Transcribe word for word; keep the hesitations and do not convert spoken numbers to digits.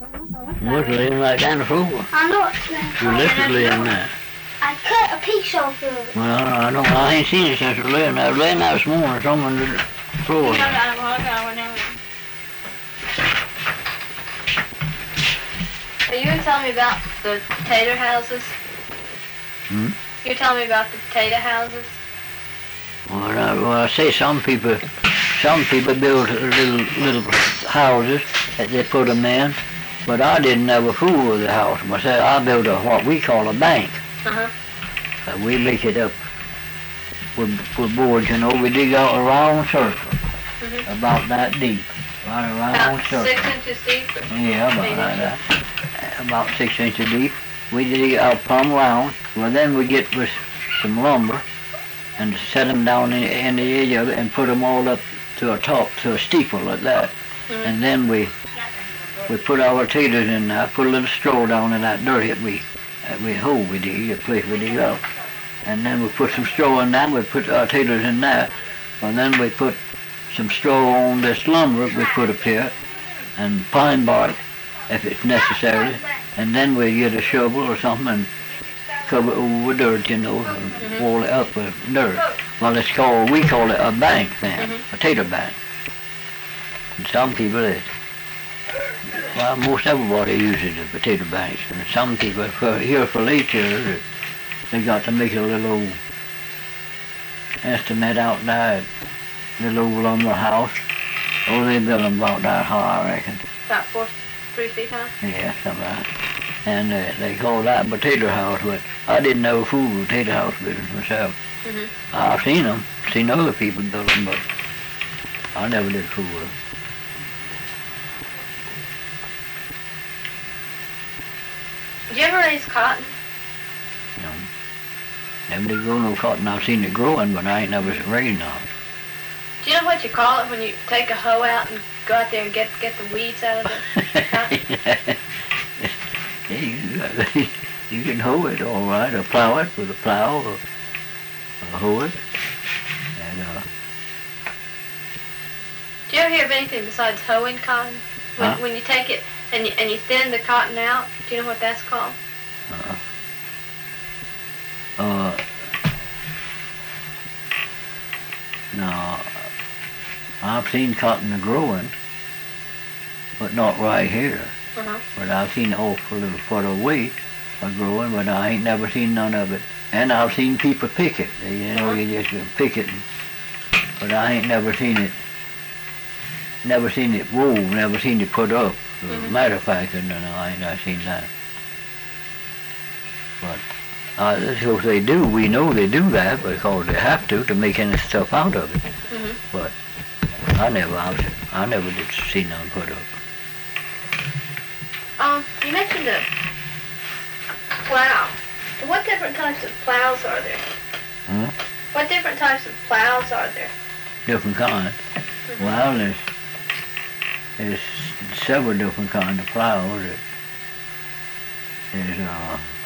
What's laying right down the floor? I know it's there. You left it laying there. I cut a piece off of it. Well, I don't, I ain't seen it since it was laying there. It was laying there this morning, some on the floor. Are you gonna tell me about the potato houses? Hmm? You're telling me about the potato houses? Well, I, well, I say some people, some people build little little houses that they put them in, but I didn't ever fool with the house myself. I built a what we call a bank. Uh-huh. Uh, we make it up with, with boards, you know. We dig out a round circle, Mm-hmm. about that deep, right a round About circle. six inches deep? Or Yeah, about eight like inches? that. About six inches deep. We dig it out plumb round. Well, then we get with some lumber and set them down in, in the edge of it and put them all up to a top, to a steeple like that. Mhm. And then we we put our potatoes in there, put a little straw down in that dirt that we that we hole we dig, a place we dig out. And then we put some straw in that, we put our potatoes in there. And then we put some straw on this lumber we put up here, and pine bark if it's necessary. And then we get a shovel or something and cover it over with dirt, you know, and Mhm. wall it up with dirt. Well, it's called, we call it a bank then, Mhm. potato bank. And some people, it, well, most everybody uses the potato banks. And some people, for, here for later, they got to make a little old estimate out there, little old lumber house. Oh, they build them about that high, I reckon. About four, three feet high? Yeah, something like that. And uh, they call that potato house, but I didn't know fool with potato house business myself. Mm-hmm. I've seen them, seen other people build them, but I never did fool with them. Did you ever raise cotton? You know. Never did grow no cotton. I've seen it growing, but I ain't never raised none. Do you know what you call it when you take a hoe out and go out there and get get the weeds out of the cotton? Yeah, you, you can hoe it all right, or plow it with a plow, or, or hoe it. And, uh, Do you ever hear of anything besides hoeing cotton? When, Huh? when you take it and you, and you thin the cotton out, do you know what that's called? uh, uh, no, I've seen cotton growing, but not right here. Uh-huh. But I've seen awful little foot away of growing, but I ain't never seen none of it. And I've seen people pick it. They, you know, you just pick it, and, but I ain't never seen it. Never seen it wove, never seen it put up. As a Mhm. matter of fact, no, no, I ain't not seen that. But uh, that's what they do. We know they do that because they have to to make any stuff out of it. Mm-hmm. But I never, I, was, I never did see none put up. Um, you mentioned a plow. What different types of plows are there? Huh? What different types of plows are there? Different kind. Mhm. Well, there's, there's several different kinds of plows. There's uh,